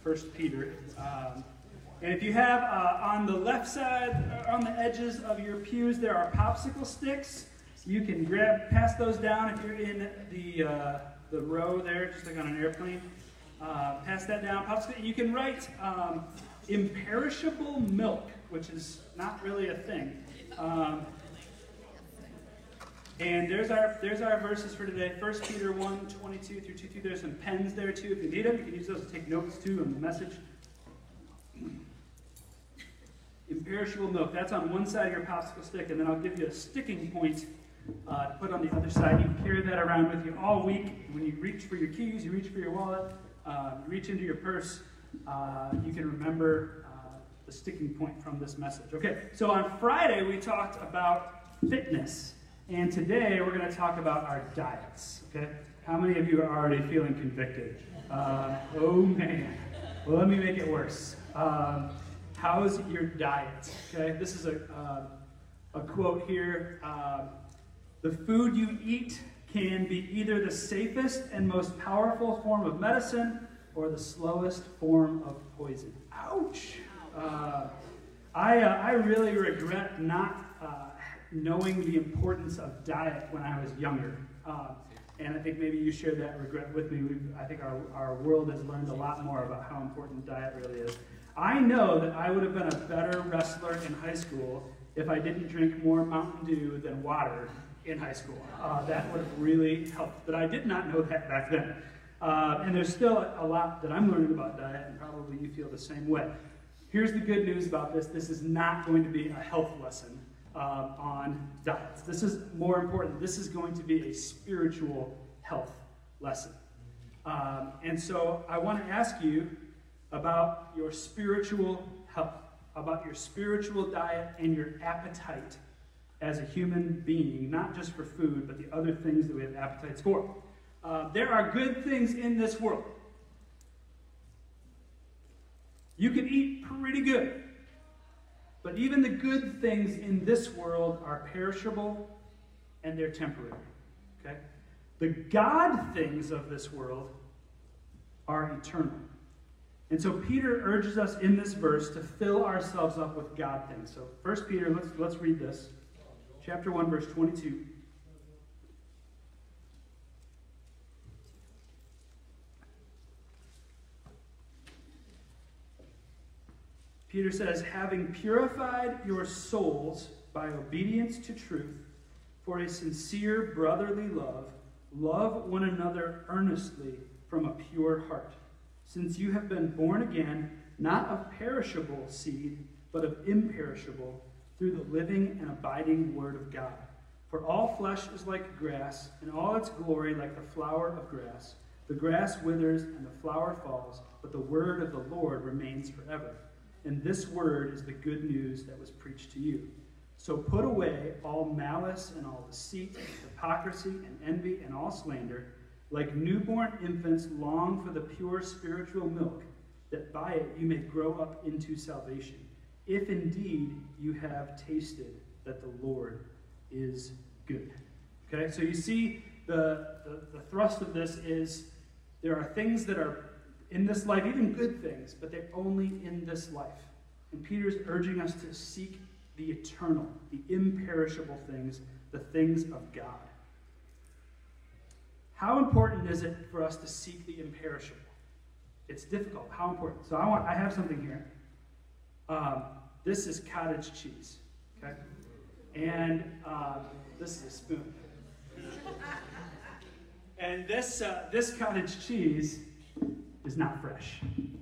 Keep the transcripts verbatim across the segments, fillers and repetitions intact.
First Peter. Um, and if you have uh, on the left side, on the edges of your pews, there are popsicle sticks. You can grab, pass those down if you're in the uh, the row there, just like on an airplane. Uh, pass that down. Popsicle. You can write um, imperishable milk, which is not really a thing. Um, and there's our there's our verses for today. First Peter one, twenty-two through two two. There's some pens there too. If you need them, you can use those to take notes too on the message. Imperishable milk. That's on one side of your popsicle stick, and then I'll give you a sticking point uh, to put on the other side. You can carry that around with you all week. When you reach for your keys, you reach for your wallet, uh, you reach into your purse, uh, you can remember uh, the sticking point from this message. Okay, so on Friday we talked about fitness, and today we're going to talk about our diets. Okay, how many of you are already feeling convicted? Uh, oh man. Well, let me make it worse. Um, how's your diet? Okay, this is a uh, a quote here. Um, the food you eat can be either the safest and most powerful form of medicine or the slowest form of poison. Ouch! Uh, I uh, I really regret not uh, knowing the importance of diet when I was younger. Uh, And I think maybe you share that regret with me. We've, I think our, our world has learned a lot more about how important diet really is. I know that I would have been a better wrestler in high school if I didn't drink more Mountain Dew than water in high school. Uh, that would have really helped. But I did not know that back then. Uh, and there's still a lot that I'm learning about diet, and probably you feel the same way. Here's the good news about this. This is not going to be a health lesson Uh, on diets. This is more important. This is going to be a spiritual health lesson. Um, and so I want to ask you about your spiritual health, about your spiritual diet and your appetite as a human being, not just for food, but the other things that we have appetites for. Uh, there are good things in this world. You can eat pretty good. But even the good things in this world are perishable and they're temporary. Okay? The God things of this world are eternal. And so Peter urges us in this verse to fill ourselves up with God things. So First Peter, let's let's read this. Chapter one, verse twenty-two. Peter says, having purified your souls by obedience to truth for a sincere brotherly love, love one another earnestly from a pure heart, since you have been born again, not of perishable seed, but of imperishable, through the living and abiding word of God. For all flesh is like grass, and all its glory like the flower of grass. The grass withers and the flower falls, but the word of the Lord remains forever. And this word is the good news that was preached to you. So put away all malice and all deceit, hypocrisy and envy and all slander. Like newborn infants, long for the pure spiritual milk, that by it you may grow up into salvation, if indeed you have tasted that the Lord is good. Okay, so you see the, the, the thrust of this is there are things that are in this life, even good things, but they're only in this life. And Peter's urging us to seek the eternal, the imperishable things, the things of God. How important is it for us to seek the imperishable? It's difficult. How important? So I want. I have something here. Um, this is cottage cheese, okay? And uh, this is a spoon. And this uh, this cottage cheese is not fresh.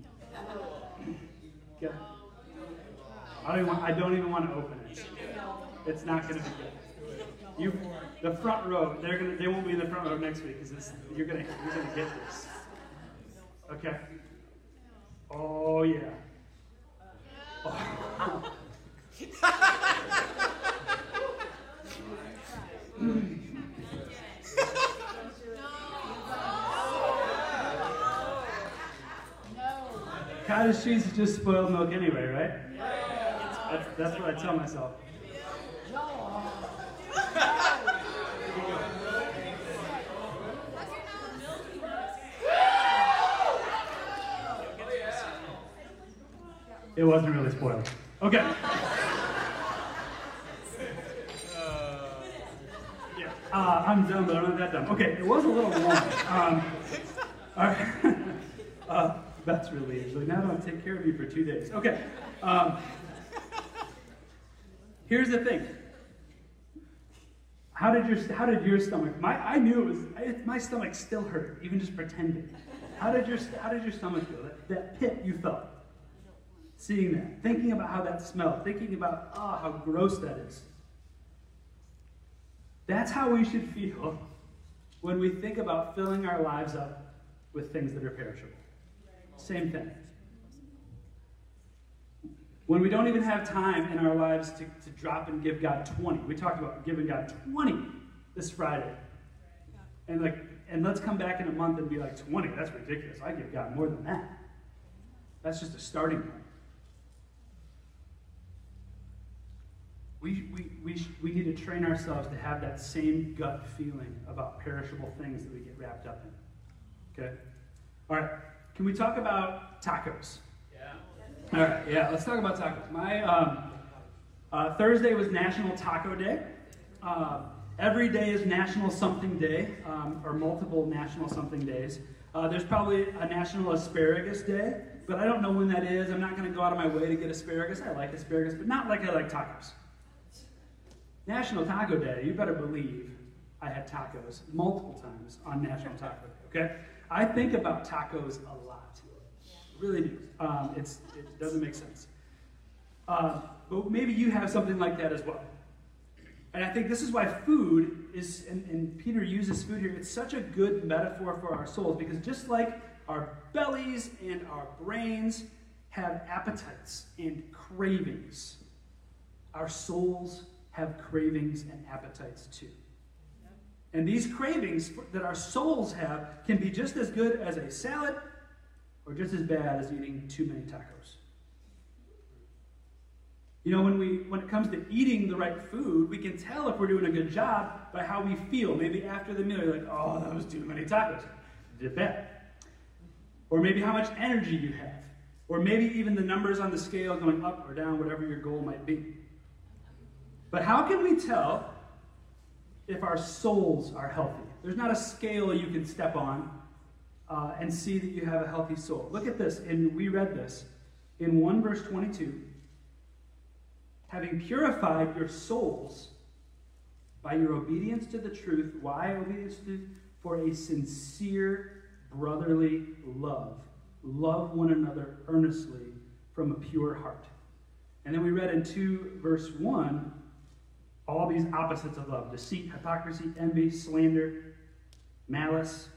Okay. I don't, even want, I don't even want to open it. It's not going to be good. You, the front row, they're gonna, they won't be in the front row next week because you're going to you're gonna get this. Okay. Oh yeah. Oh. Cottage cheese is just spoiled milk anyway, right? That's, that's what I tell myself. It wasn't really spoiled. Okay. Yeah. Uh, I'm dumb, but I'm not that dumb. Okay, it was a little warm. Um, all right. uh, that's relieved. So now I don't take care of you for two days. Okay. Um, here's the thing. How did your How did your stomach? My I knew it was. It, my stomach still hurt, even just pretending. How did your How did your stomach feel? That, that pit you felt, seeing that, thinking about how that smelled, thinking about ah oh, how gross that is. That's how we should feel when we think about filling our lives up with things that are perishable. Same thing. When we don't even have time in our lives to, to drop and give God twenty. We talked about giving God twenty this Friday. And like, and let's come back in a month and be like, twenty, that's ridiculous. I give God more than that. That's just a starting point. We, we, we, we need to train ourselves to have that same gut feeling about perishable things that we get wrapped up in. Okay? All right. Can we talk about tacos? All right, yeah, let's talk about tacos. My um, uh, Thursday was National Taco Day. Uh, every day is National Something Day, um, or multiple National Something Days. Uh, there's probably a National Asparagus Day, but I don't know when that is. I'm not going to go out of my way to get asparagus. I like asparagus, but not like I like tacos. National Taco Day, you better believe I had tacos multiple times on National Taco Day, okay? I think about tacos a lot. Really do. Um, it's, it doesn't make sense. Uh, but maybe you have something like that as well. And I think this is why food is, and, and Peter uses food here, it's such a good metaphor for our souls, because just like our bellies and our brains have appetites and cravings, our souls have cravings and appetites too. And these cravings that our souls have can be just as good as a salad, or just as bad as eating too many tacos. You know, when we when it comes to eating the right food, we can tell if we're doing a good job by how we feel. Maybe after the meal, you're like, oh, that was too many tacos. Did bad. Or maybe how much energy you have. Or maybe even the numbers on the scale going up or down, whatever your goal might be. But how can we tell if our souls are healthy? There's not a scale you can step on Uh, and see that you have a healthy soul. Look at this, and we read this in one verse twenty-two. Having purified your souls by your obedience to the truth. Why obedience to the truth? For a sincere brotherly love. Love one another earnestly from a pure heart. And then we read in two verse one, all these opposites of love. Deceit, hypocrisy, envy, slander, malice.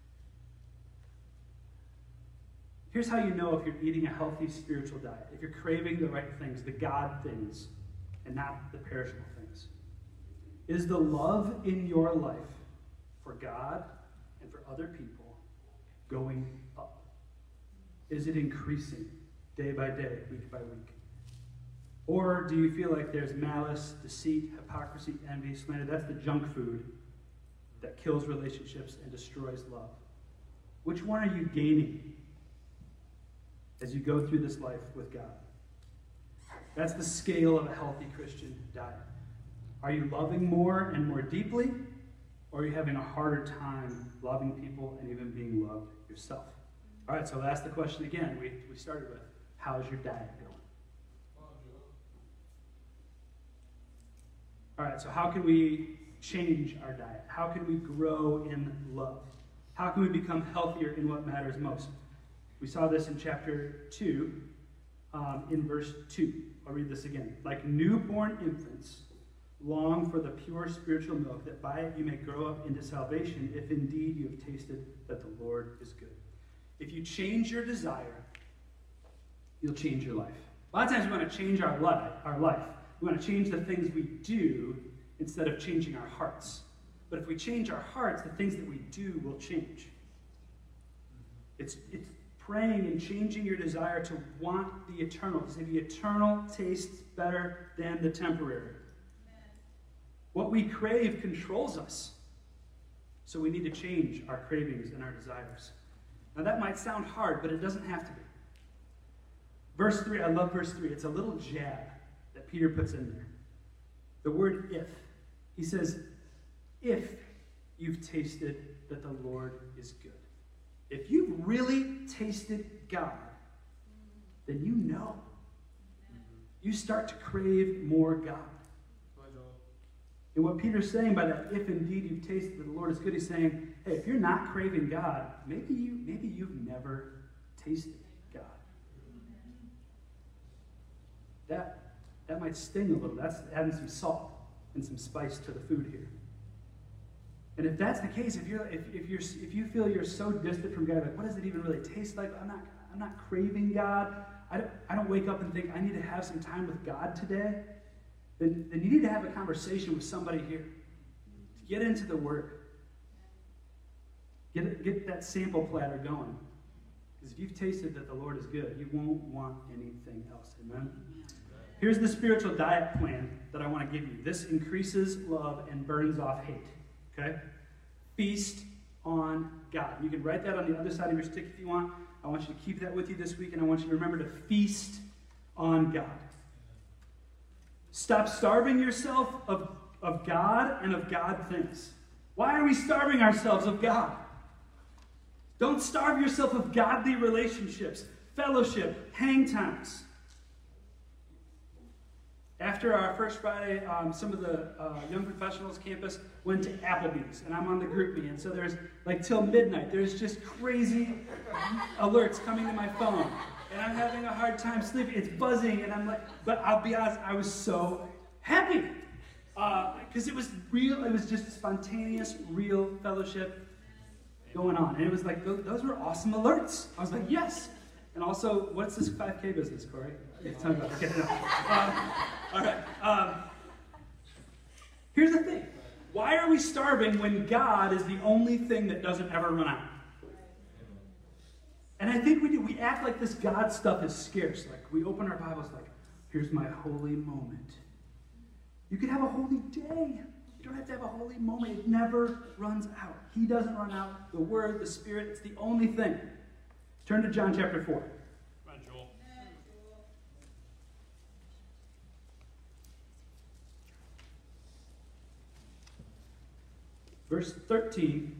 Here's how you know if you're eating a healthy spiritual diet. If you're craving the right things, the God things, and not the perishable things. Is the love in your life for God and for other people going up? Is it increasing day by day, week by week? Or do you feel like there's malice, deceit, hypocrisy, envy, slander? That's the junk food that kills relationships and destroys love. Which one are you gaining as you go through this life with God? That's the scale of a healthy Christian diet. Are you loving more and more deeply, or are you having a harder time loving people and even being loved yourself? All right, so I'll ask the question again we, we started with. How's your diet going? All right, so how can we change our diet? How can we grow in love? How can we become healthier in what matters most? We saw this in chapter two, um, in verse two. I'll read this again. Like newborn infants, long for the pure spiritual milk, that by it you may grow up into salvation, if indeed you have tasted that the Lord is good. If you change your desire, you'll change your life. A lot of times we want to change our life. Our life. We want to change the things we do instead of changing our hearts. But if we change our hearts, the things that we do will change. It's, it's praying and changing your desire to want the eternal. To say the eternal tastes better than the temporary. What we crave controls us. So we need to change our cravings and our desires. Now that might sound hard, but it doesn't have to be. Verse three, I love verse three. It's a little jab that Peter puts in there. The word if. He says, if you've tasted that the Lord is good. If you've really tasted God, then you know. You start to crave more God. And what Peter's saying by that, if indeed you've tasted that the Lord is good, he's saying, hey, if you're not craving God, maybe you maybe you've never tasted God. That that might sting a little. That's adding some salt and some spice to the food here. And if that's the case, if you're if, if you're if you feel you're so distant from God, like what does it even really taste like? I'm not I'm not craving God. I don't I don't wake up and think I need to have some time with God today. Then, then you need to have a conversation with somebody here. To get into the Word. Get, get that sample platter going. Because if you've tasted that the Lord is good, you won't want anything else. Amen? Here's the spiritual diet plan that I want to give you. This increases love and burns off hate. Okay? Feast on God. You can write that on the other side of your stick if you want. I want you to keep that with you this week, and I want you to remember to feast on God. Stop starving yourself of, of God and of God things. Why are we starving ourselves of God? Don't starve yourself of godly relationships, fellowship, hang times. After our first Friday, um, some of the uh, Young Professionals campus went to Applebee's, and I'm on the group me, and so there's, like, till midnight, there's just crazy alerts coming to my phone. And I'm having a hard time sleeping. It's buzzing, and I'm like, but I'll be honest, I was so happy. Because uh, it was real, it was just spontaneous, real fellowship going on. And it was like, those, those were awesome alerts. I was like, yes. And also, what's this five K business, Corey? Yeah, tell me about it. Okay, no. um, all right. Um, here's the thing. Why are we starving when God is the only thing that doesn't ever run out? And I think we do. We act like this God stuff is scarce. Like, we open our Bibles like, here's my holy moment. You can have a holy day. You don't have to have a holy moment. It never runs out. He doesn't run out. The Word, the Spirit, it's the only thing. Turn to John chapter four. Come on, Joel. Verse thirteen.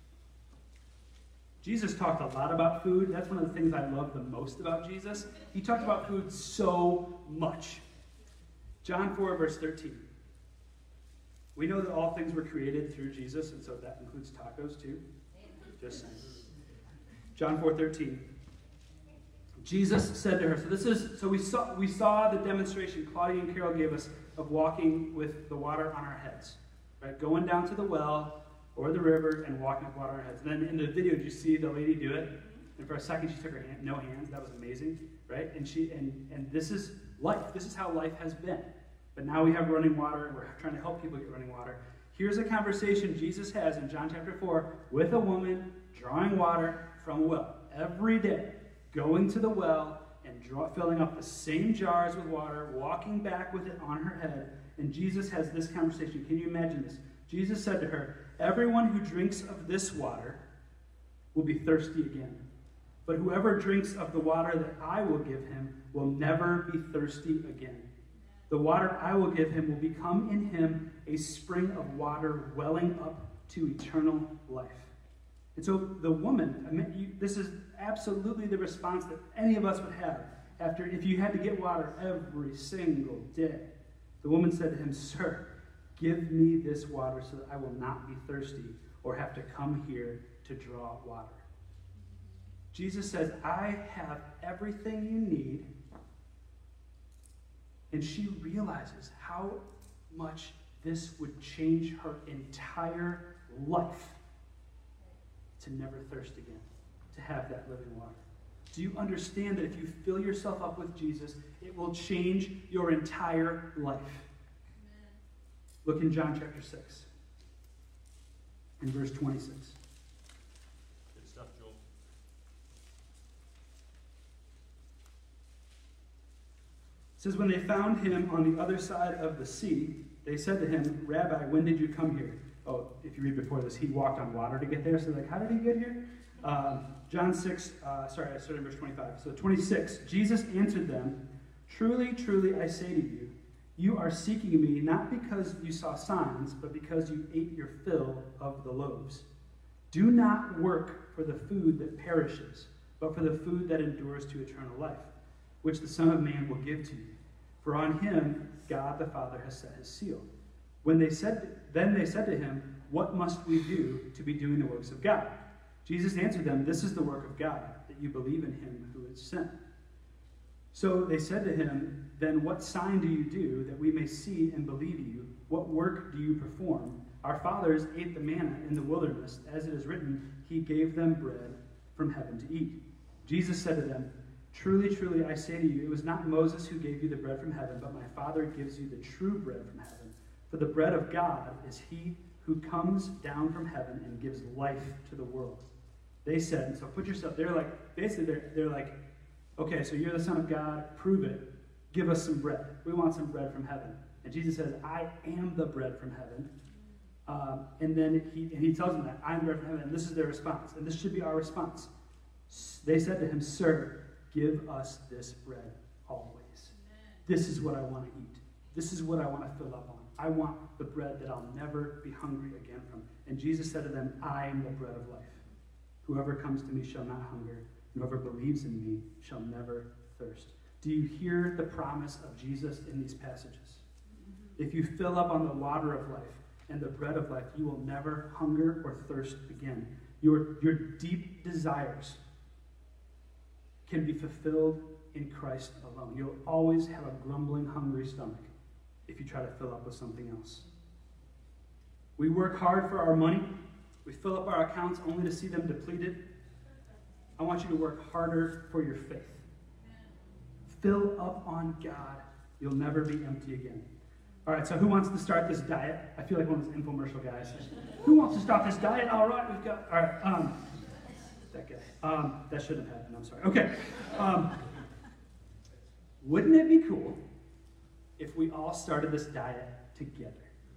Jesus talked a lot about food. That's one of the things I love the most about Jesus. He talked about food so much. John four, verse thirteen. We know that all things were created through Jesus, and so that includes tacos too. Just saying. John four, thirteen. Jesus said to her, so this is, so we saw, we saw the demonstration Claudia and Carol gave us of walking with the water on our heads. Right? Going down to the well, or the river, and walking with water on our heads. And then in the video, did you see the lady do it? And for a second, she took her hand, no hands. That was amazing, right? And she and and this is life. This is how life has been. But now we have running water, and we're trying to help people get running water. Here's a conversation Jesus has in John chapter four with a woman drawing water from a well every day, going to the well and draw, filling up the same jars with water, walking back with it on her head. And Jesus has this conversation. Can you imagine this? Jesus said to her, everyone who drinks of this water will be thirsty again. But whoever drinks of the water that I will give him will never be thirsty again. The water I will give him will become in him a spring of water welling up to eternal life. And so the woman, I mean, you, this is absolutely the response that any of us would have after if you had to get water every single day. The woman said to him, Sir, give me this water so that I will not be thirsty or have to come here to draw water. Jesus says, I have everything you need. And she realizes how much this would change her entire life to never thirst again, to have that living water. Do you understand that if you fill yourself up with Jesus, it will change your entire life? Amen. Look in John chapter six, in verse twenty-six. Good stuff, Joel. It says, when they found him on the other side of the sea, they said to him, Rabbi, when did you come here? Oh, if you read before this, he walked on water to get there. So like, how did he get here? Um, John six, uh, sorry, I started in verse twenty-five. So twenty-six, Jesus answered them, "Truly, truly, I say to you, you are seeking me not because you saw signs, but because you ate your fill of the loaves. Do not work for the food that perishes, but for the food that endures to eternal life, which the Son of Man will give to you. For on him God the Father has set his seal." When they said, then they said to him, "What must we do to be doing the works of God?" Jesus answered them, "This is the work of God, that you believe in him who is sent." So they said to him, "Then what sign do you do that we may see and believe you? What work do you perform? Our fathers ate the manna in the wilderness, as it is written, he gave them bread from heaven to eat." Jesus said to them, "Truly, truly, I say to you, it was not Moses who gave you the bread from heaven, but my Father gives you the true bread from heaven. For the bread of God is he who comes down from heaven and gives life to the world." They said, and so put yourself, they're like, basically they're, they're like, "Okay, so you're the Son of God, prove it. Give us some bread. We want some bread from heaven." And Jesus says, "I am the bread from heaven." Um, and then he, and he tells them that, "I am bread from heaven." And this is their response. And this should be our response. They said to him, "Sir, give us this bread always. This is what I want to eat. This is what I want to fill up on. I want the bread that I'll never be hungry again from." And Jesus said to them, "I am the bread of life. Whoever comes to me shall not hunger, and whoever believes in me shall never thirst." Do you hear the promise of Jesus in these passages? If you fill up on the water of life and the bread of life, you will never hunger or thirst again. Your, your deep desires can be fulfilled in Christ alone. You'll always have a grumbling, hungry stomach if you try to fill up with something else. We work hard for our money. We fill up our accounts only to see them depleted. I want you to work harder for your faith. Fill up on God. You'll never be empty again. All right, so who wants to start this diet? I feel like one of those infomercial guys. Who wants to start this diet? All right, we've got, all right, um, that guy. Um, that shouldn't have happened, I'm sorry. Okay. Um, wouldn't it be cool if we all started this diet together?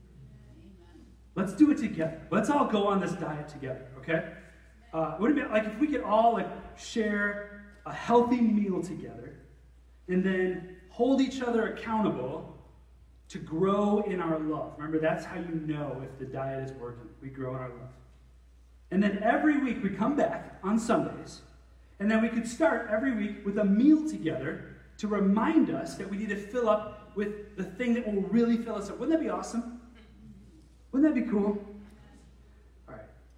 Let's do it together. Let's all go on this diet together, okay? Uh, wouldn't it be like if we could all like share a healthy meal together and then hold each other accountable to grow in our love? Remember, that's how you know if the diet is working. We grow in our love. And then every week we come back on Sundays, and then we could start every week with a meal together to remind us that we need to fill up with the thing that will really fill us up. Wouldn't that be awesome? Wouldn't that be cool? All right.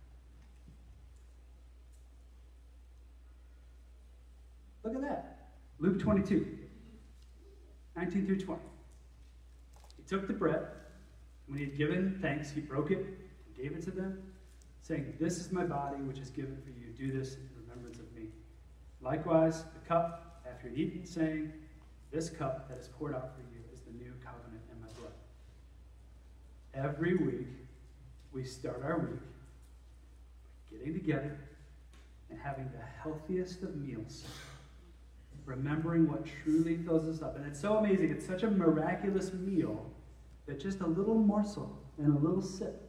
Look at that. Luke twenty-two, nineteen through twenty. He took the bread. When he had given thanks, he broke it and gave it to them, saying, "This is my body, which is given for you. Do this in remembrance of me." Likewise, the cup, after he had eaten, saying, "This cup that is poured out for you is the new covenant in my blood." Every week, we start our week getting together and having the healthiest of meals, remembering what truly fills us up. And it's so amazing. It's such a miraculous meal that just a little morsel and a little sip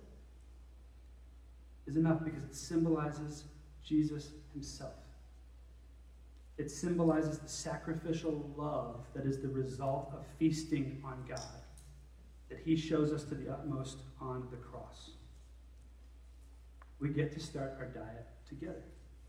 is enough because it symbolizes Jesus himself. It symbolizes the sacrificial love that is the result of feasting on God, that he shows us to the utmost on the cross. We get to start our diet together.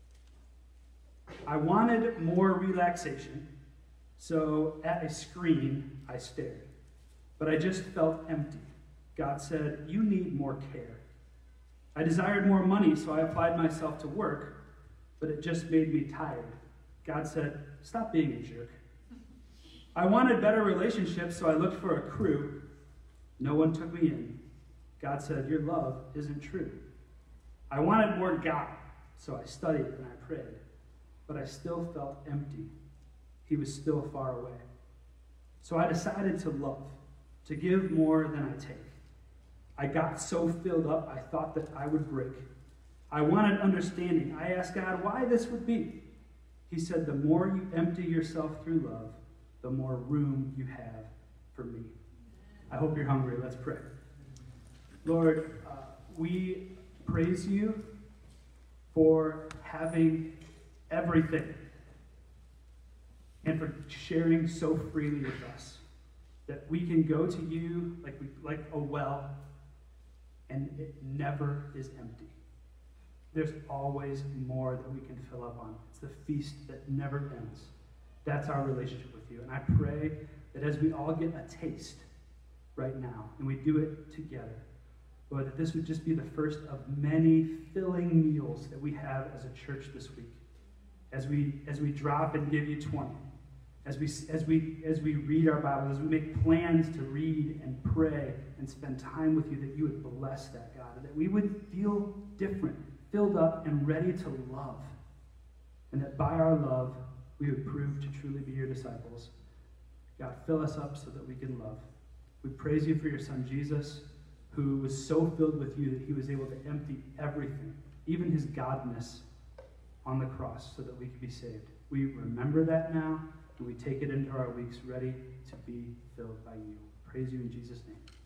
I wanted more relaxation, so at a screen I stared. But I just felt empty. God said, "You need more care." I desired more money, so I applied myself to work, but it just made me tired. God said, "Stop being a jerk." I wanted better relationships, so I looked for a crew. No one took me in. God said, "Your love isn't true." I wanted more God, so I studied and I prayed, but I still felt empty. He was still far away. So I decided to love, to give more than I take. I got so filled up, I thought that I would break. I wanted understanding. I asked God why this would be. He said, "The more you empty yourself through love, the more room you have for me." I hope you're hungry. Let's pray. Lord, uh, we praise you for having everything, and for sharing so freely with us, that we can go to you like we, like a well, and it never is empty. There's always more that we can fill up on. It's the feast that never ends. That's our relationship with you. And I pray that as we all get a taste right now, and we do it together, Lord, that this would just be the first of many filling meals that we have as a church this week. As we as we drop and give you twenty, as we as we as we read our Bibles, as we make plans to read and pray and spend time with you, that you would bless that, God, that we would feel different, filled up and ready to love, and that by our love we would prove to truly be your disciples. God, fill us up so that we can love. We praise you for your son Jesus, who was so filled with you that he was able to empty everything, even his godness, on the cross so that we could be saved. We remember that now, and we take it into our weeks ready to be filled by you. Praise you in Jesus' name.